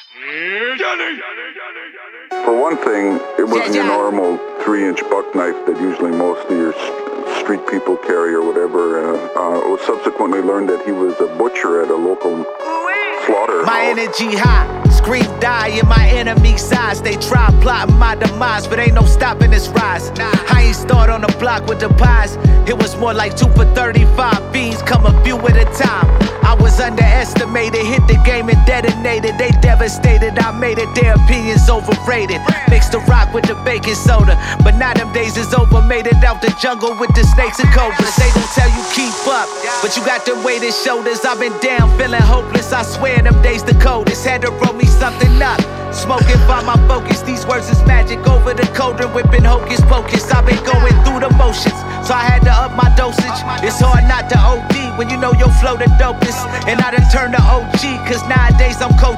For one thing, it wasn't your normal 3-inch buck knife that usually most of your street people carry or whatever. It was subsequently learned that he was a butcher at a local slaughterhouse. My energy high, scream die in my enemy's eyes. They try plotting my demise, but ain't no stopping this rise. I ain't start on the block with the pies. It was more like 2 for 35 fiends, come a few at a time. I was underestimated, hit the game and detonated. They devastated, I made it, their opinions overrated. Mixed the rock with the baking soda, but now them days is over. Made it out the jungle with the snakes and cobras. They don't tell you keep up, but you got them weighted shoulders. I've been down, feeling hopeless, I swear them days the coldest. Had to roll me something up, smoking by my focus. These words is magic, over the cauldron, whipping hocus pocus. I've been going through the motions, so I had to up my dosage. It's hard not to OD when you know your flow the dopest. And I done turned to OG, cause nowadays I'm coach.